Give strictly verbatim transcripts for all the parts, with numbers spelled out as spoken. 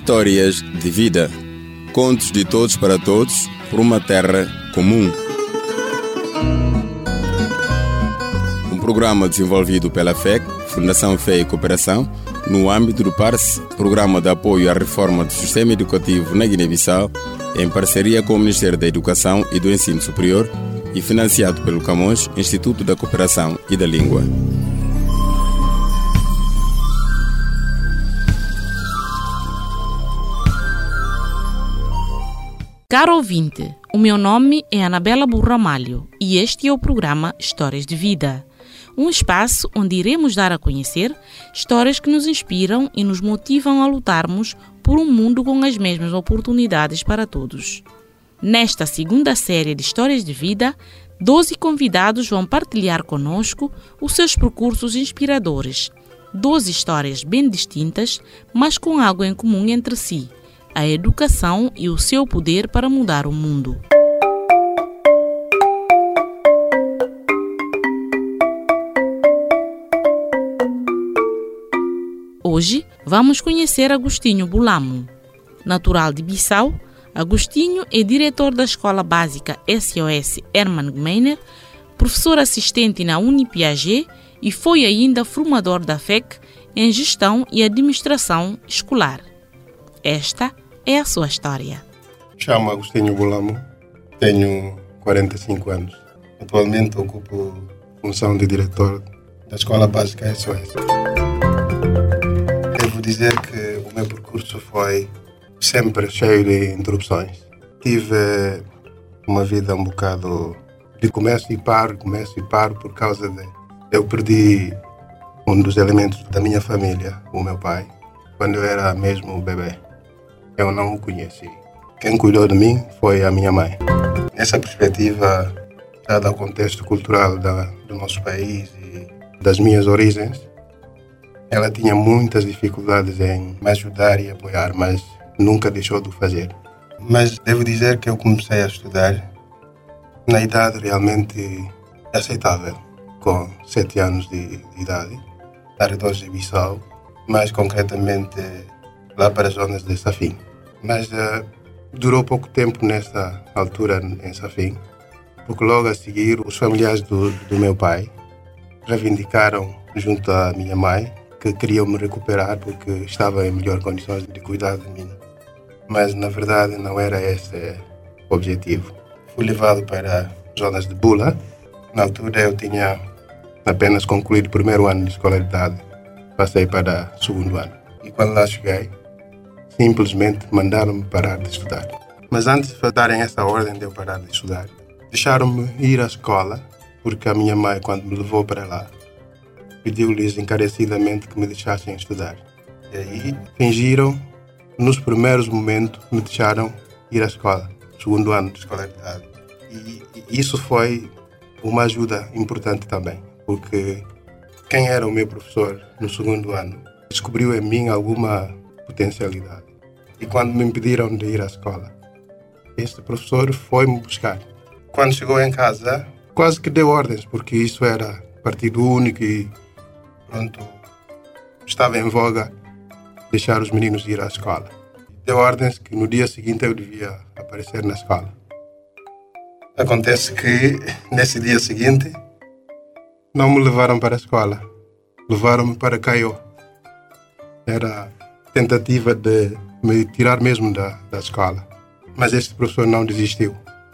Histórias de vida. Contos de todos para todos, por uma terra comum. Um programa desenvolvido pela F E C, Fundação Fé e Cooperação, no âmbito do P A R S, Programa de Apoio à Reforma do Sistema Educativo na Guiné-Bissau, em parceria com o Ministério da Educação e do Ensino Superior e financiado pelo Camões, Instituto da Cooperação e da Língua. Caro ouvinte, o meu nome é Anabela Burramalho e este é o programa Histórias de Vida. Um espaço onde iremos dar a conhecer histórias que nos inspiram e nos motivam a lutarmos por um mundo com as mesmas oportunidades para todos. Nesta segunda série de Histórias de Vida, doze convidados vão partilhar conosco os seus percursos inspiradores. doze histórias bem distintas, mas com algo em comum entre si: a educação e o seu poder para mudar o mundo. Hoje vamos conhecer Agostinho Bulamo. Natural de Bissau, Agostinho é diretor da Escola Básica S O S Hermann Gmeiner, professor assistente na Unipiaget e foi ainda formador da F E C em Gestão e Administração Escolar. Esta é a sua história. Chamo Agostinho Bulamo, tenho quarenta e cinco anos. Atualmente ocupo a função de diretor da Escola Básica S O S. Devo dizer que o meu percurso foi sempre cheio de interrupções. Tive uma vida um bocado de começo e paro, começo e paro por causa de... Eu perdi um dos elementos da minha família, o meu pai, quando eu era mesmo bebê. Eu não o conheci. Quem cuidou de mim foi a minha mãe. Nessa perspectiva, dado o contexto cultural da, do nosso país e das minhas origens, ela tinha muitas dificuldades em me ajudar e apoiar, mas nunca deixou de o fazer. Mas devo dizer que eu comecei a estudar na idade realmente aceitável, com sete anos de, de idade, arredores de Bissau, mais concretamente lá para as zonas de Safim. Mas uh, durou pouco tempo nessa altura em Safim, porque logo a seguir os familiares do, do meu pai reivindicaram junto à minha mãe que queriam me recuperar porque estava em melhores condições de cuidar de mim. Mas na verdade não era esse o objetivo. Fui levado para as zonas de Bula. Na altura eu tinha apenas concluído o primeiro ano de escolaridade. Passei para o segundo ano. E quando lá cheguei, simplesmente mandaram-me parar de estudar. Mas antes de darem essa ordem de eu parar de estudar, deixaram-me ir à escola, porque a minha mãe, quando me levou para lá, pediu-lhes encarecidamente que me deixassem estudar. E aí fingiram, nos primeiros momentos, me deixaram ir à escola, segundo ano de escolaridade. E isso foi uma ajuda importante também, porque quem era o meu professor no segundo ano descobriu em mim alguma potencialidade. E quando me impediram de ir à escola, este professor foi-me buscar. Quando chegou em casa, quase que deu ordens, porque isso era partido único e pronto, estava em voga deixar os meninos ir à escola. Deu ordens que no dia seguinte eu devia aparecer na escola. Acontece que nesse dia seguinte não me levaram para a escola, levaram-me para Caió. Era tentativa de me tirar mesmo da, da escola. Mas este professor não desistiu.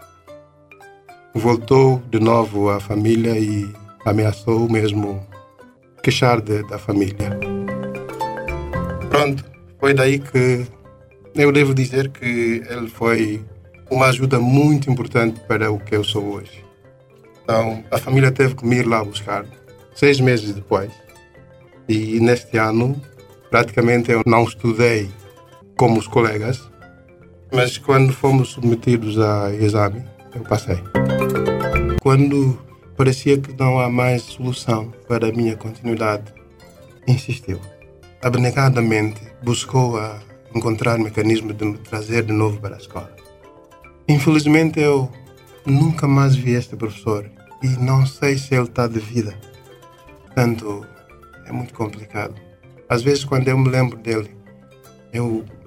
Voltou de novo à família e ameaçou mesmo queixar de, da família. Pronto, foi daí que eu devo dizer que ele foi uma ajuda muito importante para o que eu sou hoje. Então, a família teve que me ir lá buscar seis meses depois. E neste ano, praticamente eu não estudei como os colegas, mas quando fomos submetidos a exame, eu passei. Quando parecia que não há mais solução para a minha continuidade, insistiu. Abnegadamente buscou a encontrar mecanismos de me trazer de novo para a escola. Infelizmente eu nunca mais vi este professor e não sei se ele está de vida. Portanto, é muito complicado. Às vezes quando eu me lembro dele, eu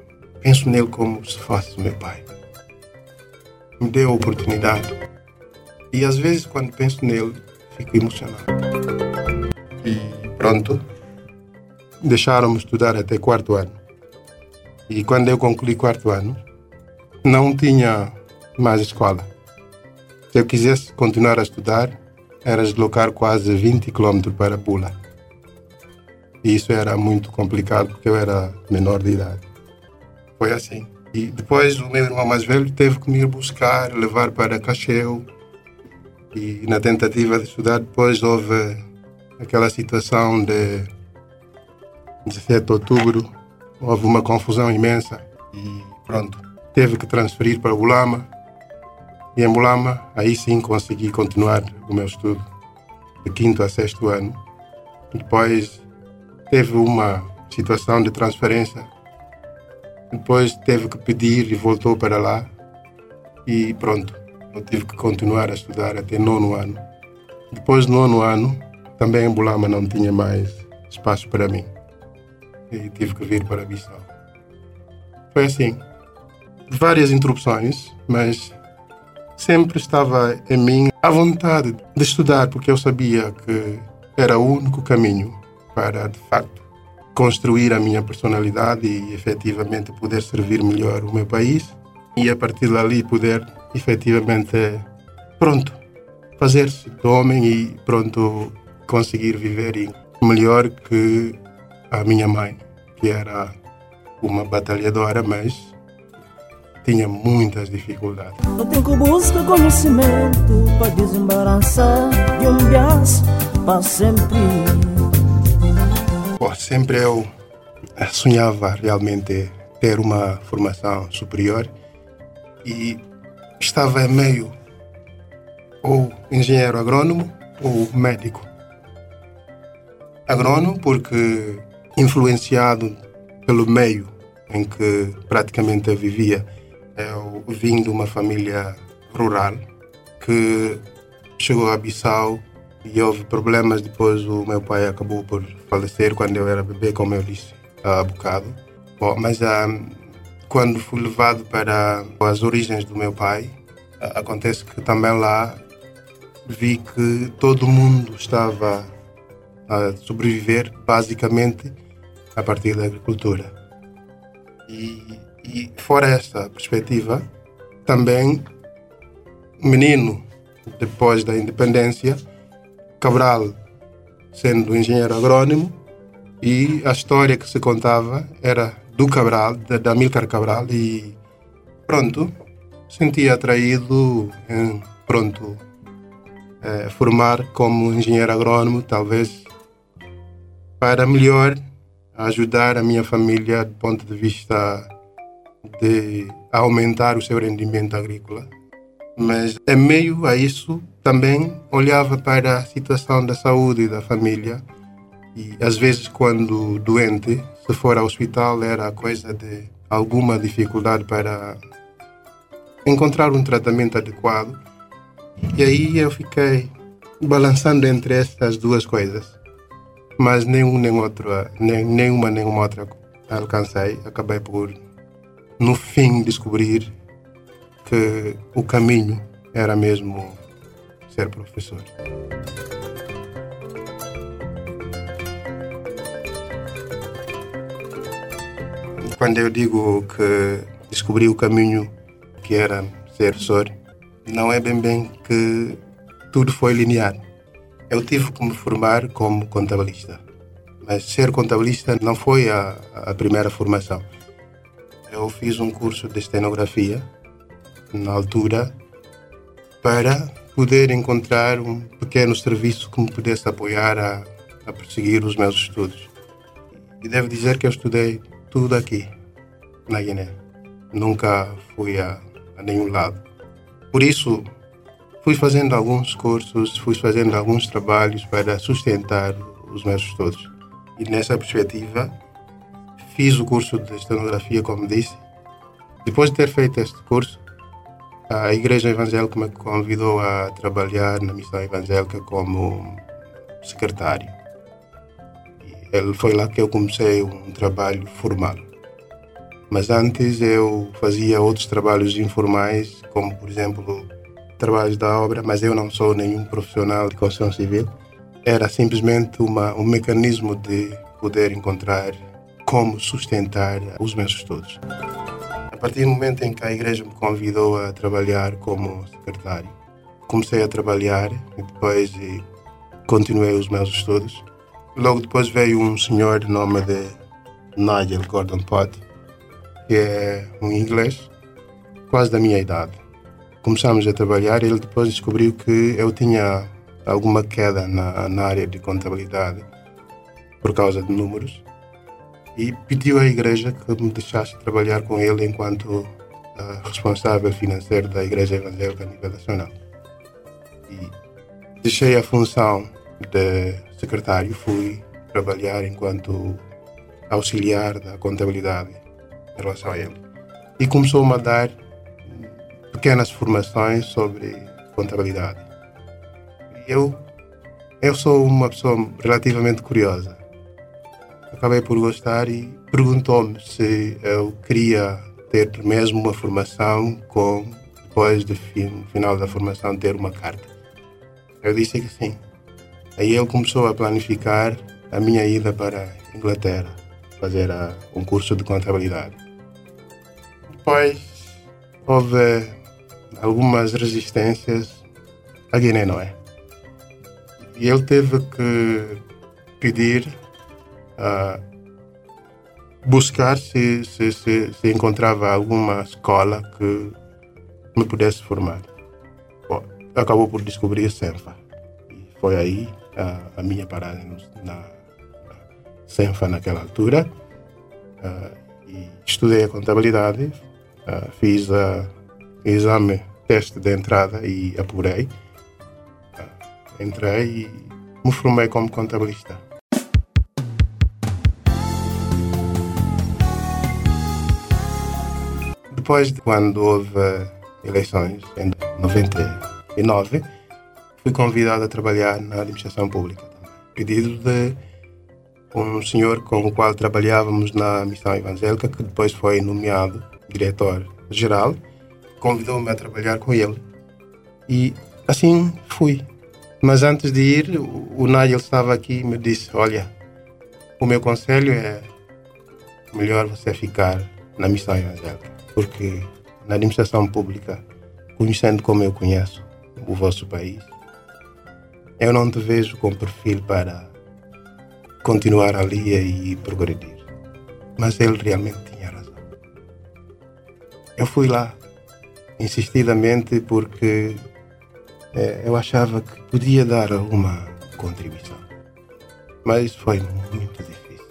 penso nele como se fosse meu pai. Me deu a oportunidade. E às vezes, quando penso nele, fico emocionado. E pronto, deixaram-me estudar até quarto ano. E quando eu concluí quarto ano, não tinha mais escola. Se eu quisesse continuar a estudar, era deslocar quase vinte quilômetros para Pula. E isso era muito complicado, porque eu era menor de idade. Foi assim. E depois o meu irmão mais velho teve que me ir buscar, levar para Cacheu. E na tentativa de estudar, depois houve aquela situação de dezessete de outubro. Houve uma confusão imensa e pronto. Teve que transferir para Bulama. E em Bulama, aí sim consegui continuar o meu estudo, de quinto a sexto ano. Depois teve uma situação de transferência. Depois teve que pedir e voltou para lá. E pronto, eu tive que continuar a estudar até nono ano. Depois do nono ano, também em Bulama não tinha mais espaço para mim. E tive que vir para Bissau. Foi assim, várias interrupções, mas sempre estava em mim a vontade de estudar, porque eu sabia que era o único caminho para, de facto, construir a minha personalidade e, efetivamente, poder servir melhor o meu país e, a partir dali, poder, efetivamente, pronto, fazer-se de homem e, pronto, conseguir viver melhor que a minha mãe, que era uma batalhadora, mas tinha muitas dificuldades. Eu tenho que buscar conhecimento para desembaraçar de um bias para sempre. Bom, sempre eu sonhava realmente ter uma formação superior e estava meio ou engenheiro agrônomo ou médico. Agrônomo porque, influenciado pelo meio em que praticamente eu vivia, eu vim de uma família rural que chegou a Bissau e houve problemas. Depois o meu pai acabou por falecer quando eu era bebê, como eu disse há bocado. Bom, mas ah, quando fui levado para as origens do meu pai, ah, acontece que também lá vi que todo mundo estava a sobreviver basicamente a partir da agricultura. E, e fora essa perspectiva, também menino, depois da independência, Cabral sendo engenheiro agrônomo, e a história que se contava era do Cabral, da Amílcar Cabral, e pronto, sentia atraído em, pronto, eh, formar como engenheiro agrônomo, talvez para melhor ajudar a minha família do ponto de vista de aumentar o seu rendimento agrícola. Mas, em meio a isso, também olhava para a situação da saúde da família e, às vezes, quando doente, se for ao hospital, era coisa de alguma dificuldade para encontrar um tratamento adequado. E aí eu fiquei balançando entre essas duas coisas. Mas nenhum, nem outro, nem, nenhuma nem uma outra alcancei. Acabei por, no fim, descobrir que o caminho era mesmo ser professor. Quando eu digo que descobri o caminho que era ser professor, não é bem bem que tudo foi linear. Eu tive que me formar como contabilista, mas ser contabilista não foi a, a primeira formação. Eu fiz um curso de estenografia, na altura, para poder encontrar um pequeno serviço que me pudesse apoiar a, a prosseguir os meus estudos. E devo dizer que eu estudei tudo aqui, na Guiné. Nunca fui a, a nenhum lado. Por isso, fui fazendo alguns cursos, fui fazendo alguns trabalhos para sustentar os meus estudos. E nessa perspectiva, fiz o curso de estenografia, como disse. Depois de ter feito este curso, a Igreja Evangélica me convidou a trabalhar na Missão Evangélica como secretário. E foi lá que eu comecei um trabalho formal. Mas antes eu fazia outros trabalhos informais, como, por exemplo, trabalhos da obra, mas eu não sou nenhum profissional de construção civil. Era simplesmente uma, um mecanismo de poder encontrar como sustentar os meus estudos. A partir do momento em que a igreja me convidou a trabalhar como secretário, comecei a trabalhar e depois e continuei os meus estudos. Logo depois veio um senhor de nome de Nigel Gordon Pott, que é um inglês quase da minha idade. Começamos a trabalhar e ele depois descobriu que eu tinha alguma queda na, na área de contabilidade por causa de números e pediu à igreja que me deixasse trabalhar com ele enquanto uh, responsável financeiro da Igreja Evangélica a nível nacional. E deixei a função de secretário, fui trabalhar enquanto auxiliar da contabilidade em relação a ele. E começou-me a dar pequenas formações sobre contabilidade. E eu, eu sou uma pessoa relativamente curiosa. Acabei por gostar e perguntou-me se eu queria ter mesmo uma formação com, depois do fim, final da formação, ter uma carta. Eu disse que sim. Aí ele começou a planificar a minha ida para a Inglaterra, fazer a, um curso de contabilidade. Depois houve algumas resistências a Guiné-Noé. E ele teve que pedir, uh, buscar se, se, se, se encontrava alguma escola que me pudesse formar. Bom, acabou por descobrir a Senfa. E foi aí a, a minha paragem na, na Senfa naquela altura. Uh, e estudei a contabilidade, uh, fiz a exame, teste de entrada e apurei. Uh, entrei e me formei como contabilista. Depois, de quando houve eleições, em noventa e nove, fui convidado a trabalhar na administração pública. Pedido de um senhor com o qual trabalhávamos na missão evangélica, que depois foi nomeado diretor-geral, convidou-me a trabalhar com ele. E assim fui. Mas antes de ir, o Nigel estava aqui e me disse: olha, o meu conselho é melhor você ficar na missão evangélica, porque na administração pública, conhecendo como eu conheço o vosso país, eu não te vejo com perfil para continuar ali e progredir. Mas ele realmente tinha razão. Eu fui lá, insistidamente, porque é, eu achava que podia dar alguma contribuição. Mas foi muito difícil.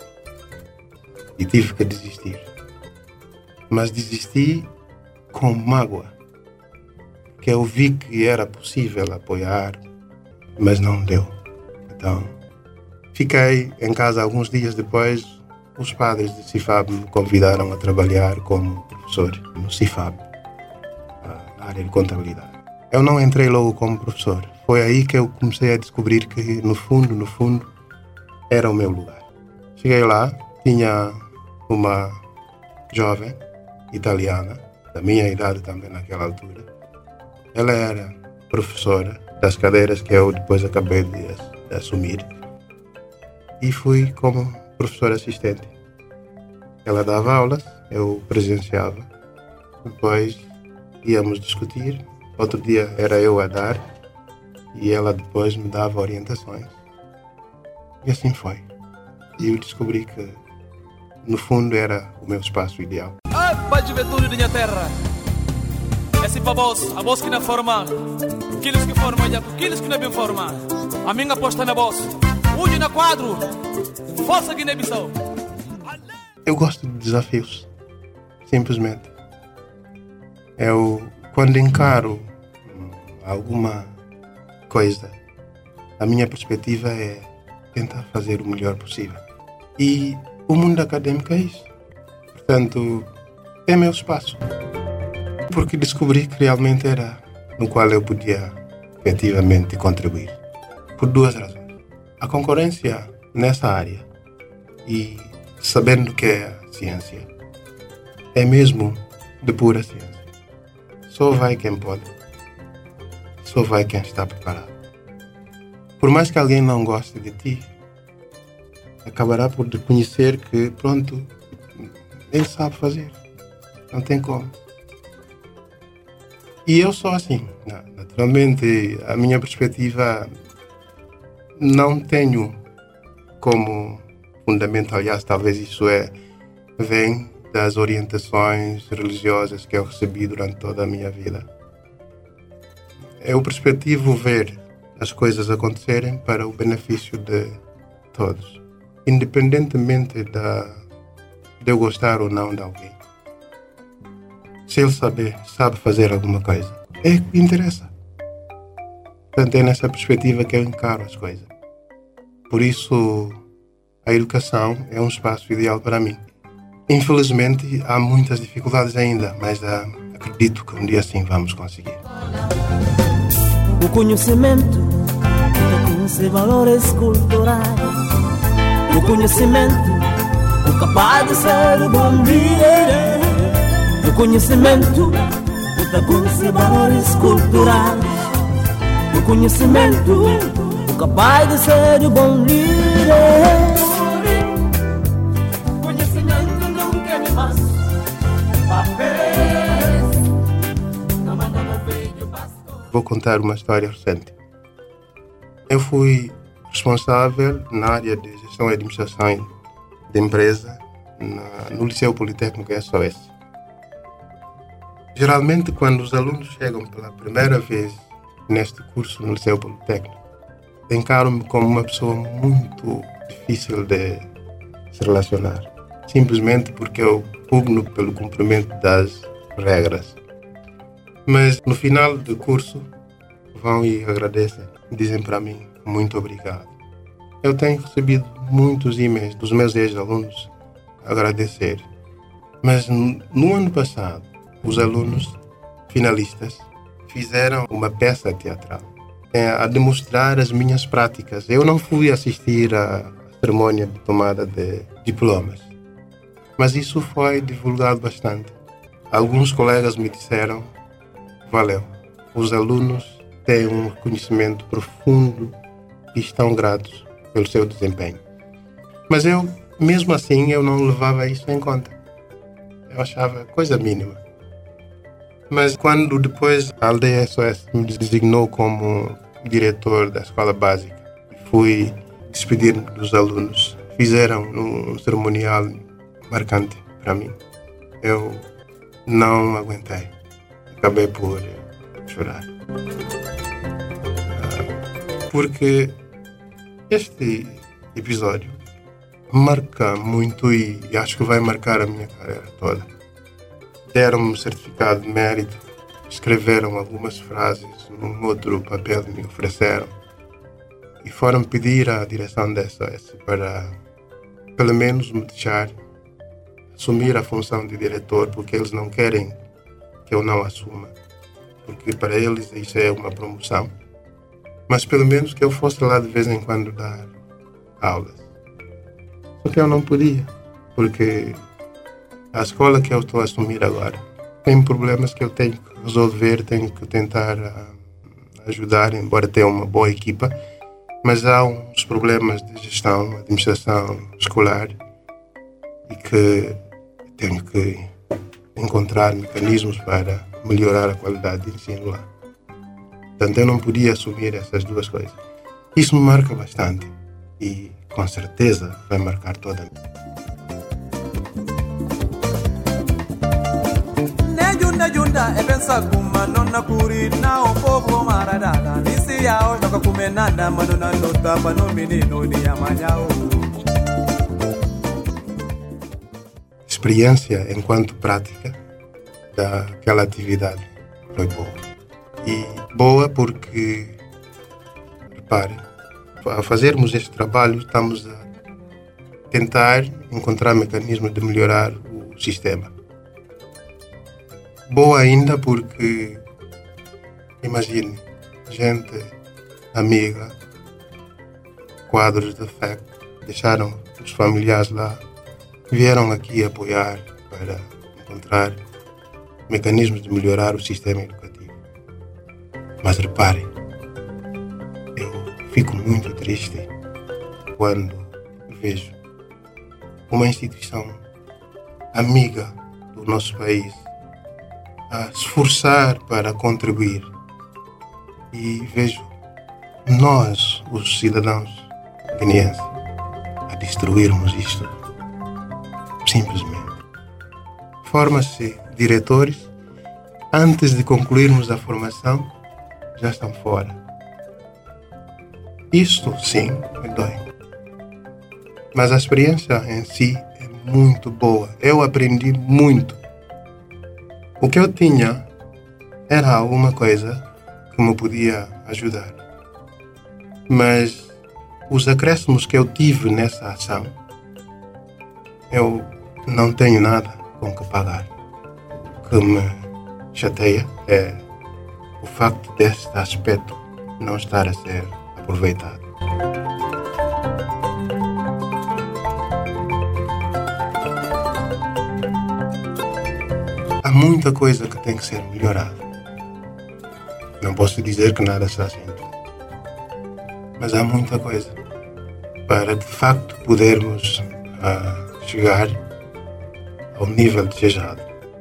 E tive que desistir. Mas desisti com mágoa, que eu vi que era possível apoiar, mas não deu. Então, fiquei em casa alguns dias depois. Os padres de Cifab me convidaram a trabalhar como professor no Cifab, na área de contabilidade. Eu não entrei logo como professor. Foi aí que eu comecei a descobrir que, no fundo, no fundo, era o meu lugar. Cheguei lá, tinha uma jovem italiana, da minha idade também naquela altura. Ela era professora das cadeiras que eu depois acabei de, de assumir. E fui como professor assistente. Ela dava aulas, eu presenciava. Depois íamos discutir. Outro dia era eu a dar e ela depois me dava orientações. E assim foi. E eu descobri que, no fundo, era o meu espaço ideal. Ah, pai de juventude de minha terra. É assim para vós, a vós que não forma, aqueles que formam e aqueles que não bem formam. A minha aposta na voz. Hoje na quadro, força Guiné-Bissau. Eu gosto de desafios, simplesmente. Eu, quando encaro alguma coisa, a minha perspectiva é tentar fazer o melhor possível. E o mundo acadêmico é isso. Portanto, é meu espaço. Porque descobri que realmente era no qual eu podia efetivamente contribuir. Por duas razões. A concorrência nessa área e sabendo que é a ciência é mesmo de pura ciência. Só vai quem pode. Só vai quem está preparado. Por mais que alguém não goste de ti, acabará por reconhecer que, pronto, ele sabe fazer. Não tem como. E eu sou assim. Naturalmente, a minha perspectiva não tenho como fundamento, aliás, talvez isso é, vem das orientações religiosas que eu recebi durante toda a minha vida. Eu perspectivo ver as coisas acontecerem para o benefício de todos, independentemente da, de eu gostar ou não de alguém. Se ele saber, sabe fazer alguma coisa, é o que interessa. Portanto, é nessa perspectiva que eu encaro as coisas. Por isso, a educação é um espaço ideal para mim. Infelizmente, há muitas dificuldades ainda, mas ah, acredito que um dia sim vamos conseguir. O conhecimento, o conhecer valores culturais. O conhecimento, o capaz de ser o bom líder. O conhecimento, o conhecer valores culturais. O conhecimento, o capaz de ser o bom líder. Conhecimento nunca é demais. Papéis, não manda no vídeo, pastor. Vou contar uma história recente. Eu fui responsável na área de gestão e administração de empresa na, no Liceu Politécnico S O S. Geralmente, quando os alunos chegam pela primeira vez neste curso no Liceu Politécnico, encaro-me como uma pessoa muito difícil de se relacionar, simplesmente porque eu pugno pelo cumprimento das regras. Mas no final do curso vão e agradecem, dizem para mim muito obrigado. Eu tenho recebido muitos e-mails dos meus ex-alunos a agradecer, mas no ano passado os alunos finalistas fizeram uma peça teatral a demonstrar as minhas práticas. Eu não fui assistir à cerimônia de tomada de diplomas, mas isso foi divulgado bastante. Alguns colegas me disseram, valeu, os alunos têm um reconhecimento profundo e estão gratos pelo seu desempenho. Mas eu, mesmo assim, eu não levava isso em conta. Eu achava coisa mínima. Mas quando depois a aldeia S O S me designou como diretor da escola básica e fui despedir-me dos alunos, fizeram um cerimonial marcante para mim. Eu não aguentei. Acabei por chorar. Porque este episódio marca muito e acho que vai marcar a minha carreira toda. Deram-me um certificado de mérito, escreveram algumas frases num outro papel, me ofereceram e foram pedir à direção da S O S para pelo menos me deixar assumir a função de diretor, porque eles não querem que eu não assuma, porque para eles isso é uma promoção, mas pelo menos que eu fosse lá de vez em quando dar aulas. Só que eu não podia, porque a escola que eu estou a assumir agora tem problemas que eu tenho que resolver, tenho que tentar uh, ajudar, embora tenha uma boa equipa, mas há uns problemas de gestão, administração escolar e que tenho que encontrar mecanismos para melhorar a qualidade de ensino lá. Portanto, eu não podia assumir essas duas coisas. Isso me marca bastante e com certeza vai marcar toda a minha. Junda e pensa kuma nonna kuri na o povo maradada nisi yao toka kumenada manona nota pano menino de amanhã. Experiência enquanto prática daquela atividade foi boa. E boa porque, repare, ao fazermos este trabalho estamos a tentar encontrar mecanismos de melhorar o sistema. Boa ainda porque, imagine, gente amiga, quadros de afeto, deixaram os familiares lá, vieram aqui apoiar para encontrar mecanismos de melhorar o sistema educativo. Mas reparem, eu fico muito triste quando vejo uma instituição amiga do nosso país a se esforçar para contribuir e vejo nós, os cidadãos guineenses, a destruirmos isto. Simplesmente. Forma-se diretores, antes de concluirmos a formação, já estão fora. Isto, sim, me dói. Mas a experiência em si é muito boa. Eu aprendi muito. O que eu tinha era alguma coisa que me podia ajudar. Mas os acréscimos que eu tive nessa ação, eu não tenho nada com que pagar. O que me chateia é o facto deste aspecto não estar a ser aproveitado. Há muita coisa que tem que ser melhorada. Não posso dizer que nada está simples. Mas há muita coisa para, de facto, podermos uh, chegar ao nível desejado.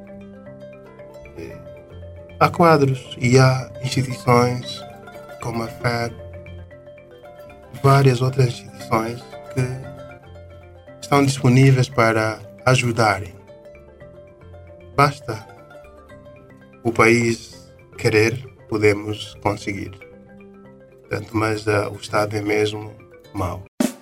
E há quadros e há instituições como a F E D, várias outras instituições que estão disponíveis para ajudarem. Basta o país querer, podemos conseguir. Tanto mais uh, o Estado é mesmo mau.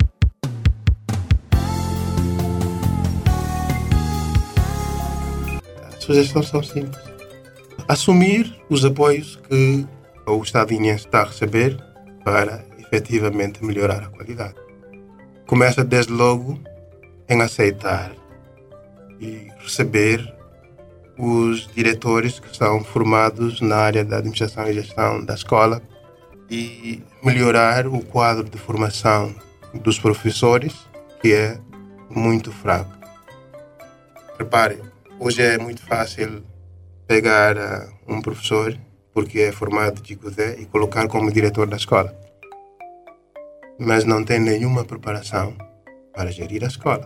As sugestões são simples. Assumir os apoios que o Estado guineense está a receber para efetivamente melhorar a qualidade. Começa desde logo em aceitar e receber os diretores que são formados na área da administração e gestão da escola e melhorar o quadro de formação dos professores, que é muito fraco. Reparem, hoje é muito fácil pegar uh, um professor, porque é formado de Godé, e colocar como diretor da escola. Mas não tem nenhuma preparação para gerir a escola.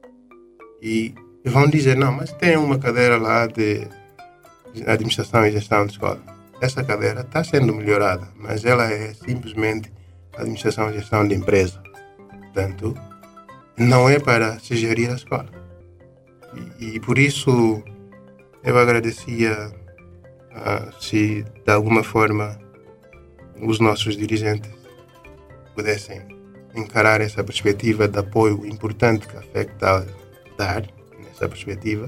E vão dizer, não, mas tem uma cadeira lá de administração e gestão de escola. Essa cadeira está sendo melhorada, mas ela é simplesmente administração e gestão de empresa. Portanto, não é para se gerir a escola. E, e por isso eu agradecia uh, se de alguma forma os nossos dirigentes pudessem encarar essa perspectiva de apoio importante que a F E C está a dar, nessa perspectiva,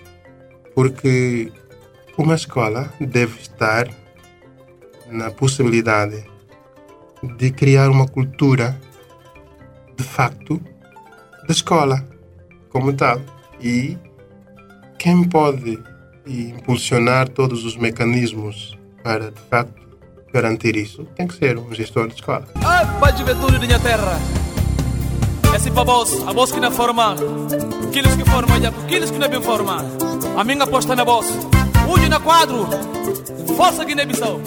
porque uma escola deve estar na possibilidade de criar uma cultura, de facto, da escola como tal. E quem pode impulsionar todos os mecanismos para, de facto, garantir isso, tem que ser um gestor de escola. Ah, pai de juventude da minha terra. Esse para vós, a voz que não forma, aqueles que formam, aqueles que não bem formam. A minha aposta na voz. Hoje na quadro, força Guiné-Bissau.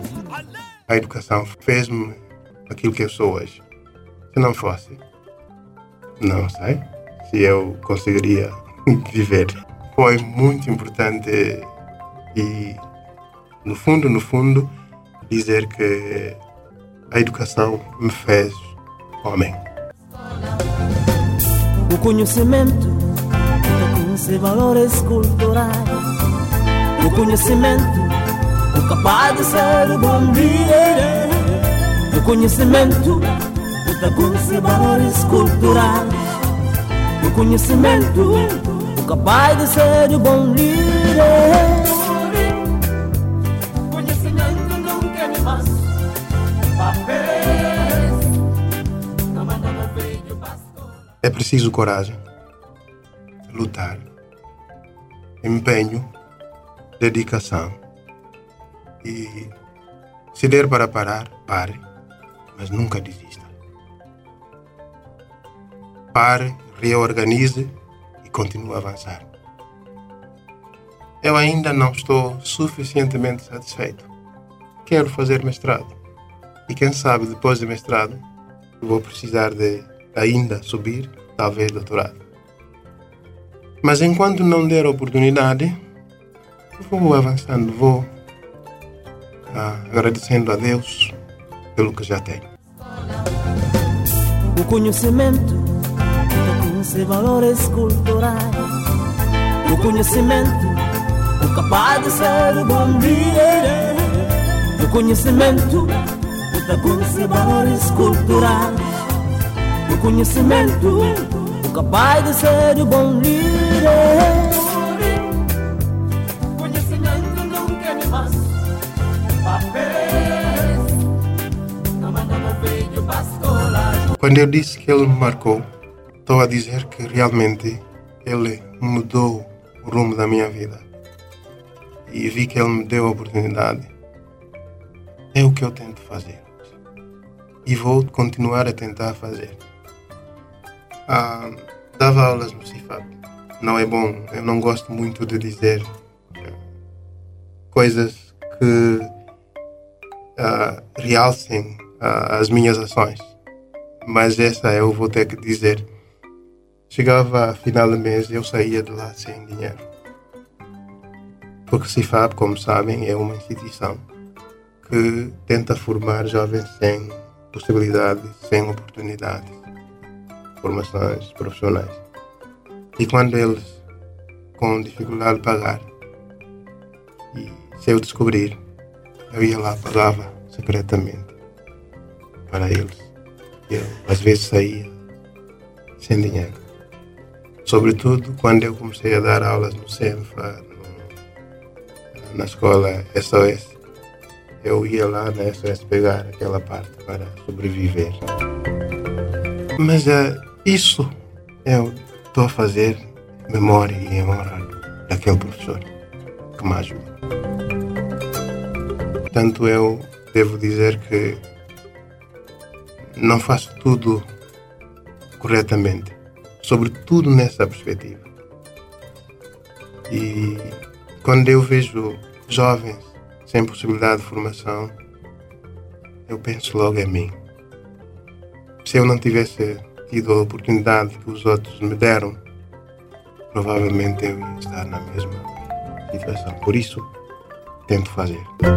A educação fez-me aquilo que eu sou hoje. Se não fosse, não sei se eu conseguiria viver. Foi muito importante e, no fundo, no fundo, dizer que a educação me fez homem. O conhecimento reconhece valores culturais. O conhecimento, o capaz de ser bom líder. O conhecimento, o reconhece valores culturais. O conhecimento, o capaz de ser bom líder. Conhecimento nunca é demais. É preciso coragem, lutar, empenho, dedicação. E se der para parar, pare, mas nunca desista. Pare, reorganize e continue a avançar. eu ainda não estou suficientemente satisfeito. Quero fazer mestrado. E quem sabe, depois do mestrado, vou precisar de ainda subir, talvez doutorado. Mas enquanto não der oportunidade, vou avançando, vou ah, agradecendo a Deus pelo que já tenho. O conhecimento reconhece valores culturais. O conhecimento, o capaz de ser o bom líder. O conhecimento, o reconhece valores culturais. O conhecimento, o capaz de ser o bom líder. Conhecimento não quer me mais papéis. Não manda meu filho para a escola. Quando eu disse que ele me marcou, estou a dizer que realmente ele mudou o rumo da minha vida. E vi que ele me deu a oportunidade. É o que eu tento fazer. E vou continuar a tentar fazer. Ah, dava aulas no Cifap. Não é bom, eu não gosto muito de dizer coisas que ah, realcem ah, as minhas ações. Mas essa eu vou ter que dizer. Chegava a final do mês e eu saía de lá sem dinheiro. Porque Cifap, como sabem, é uma instituição que tenta formar jovens sem possibilidades, sem oportunidades, formações profissionais. E quando eles, com dificuldade de pagar, e se eu descobrir, eu ia lá, pagava secretamente para eles. Eu, às vezes, saía sem dinheiro. Sobretudo quando eu comecei a dar aulas no CENFA, no, na escola S O S. Eu ia lá na S O S pegar aquela parte para sobreviver. Mas uh, isso eu estou a fazer memória e em honra daquele professor que me ajuda. Portanto, eu devo dizer que não faço tudo corretamente, sobretudo nessa perspectiva. E quando eu vejo jovens sem possibilidade de formação, eu penso logo em mim. Se eu não tivesse tido a oportunidade que os outros me deram, provavelmente eu ia estar na mesma situação. Por isso, tento fazer.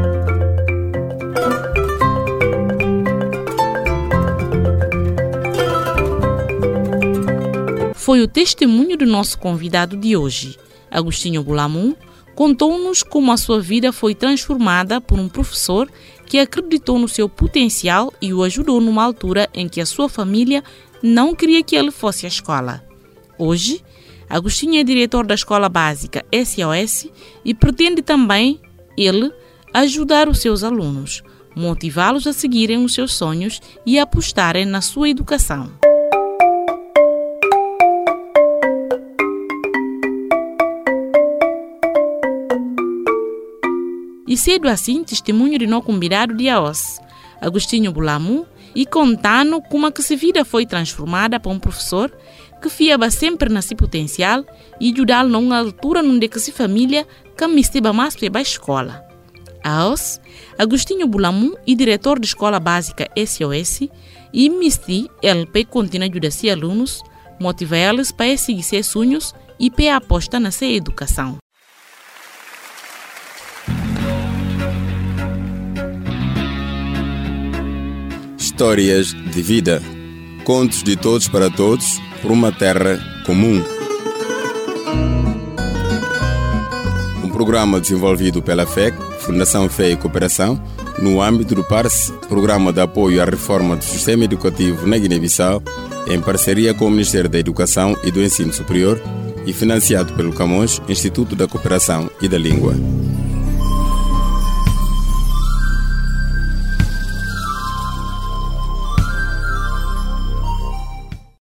Foi o testemunho do nosso convidado de hoje. Agostinho Bulamu contou-nos como a sua vida foi transformada por um professor que acreditou no seu potencial e o ajudou numa altura em que a sua família não queria que ele fosse à escola. Hoje, Agostinho é diretor da escola básica S O S e pretende também, ele, ajudar os seus alunos, motivá-los a seguirem os seus sonhos e apostarem na sua educação. E cedo assim, testemunho de nosso convidado de hoje, Agostinho Bulamu, e contando como a que sua vida foi transformada por um professor que fiava sempre na seu potencial e ajudá-lo numa altura onde que sua família caminhava mais para a escola. A hoje, Agostinho Bulamu é diretor da escola básica S O S e misti ele para continuar a ajudar seus alunos, motivar eles para seguir seus sonhos e para apostar na sua educação. Histórias de vida. Contos de todos para todos por uma terra comum. Um programa desenvolvido pela F E C, Fundação Fé e Cooperação, no âmbito do P A R S, Programa de Apoio à Reforma do Sistema Educativo na Guiné-Bissau, em parceria com o Ministério da Educação e do Ensino Superior e financiado pelo Camões, Instituto da Cooperação e da Língua.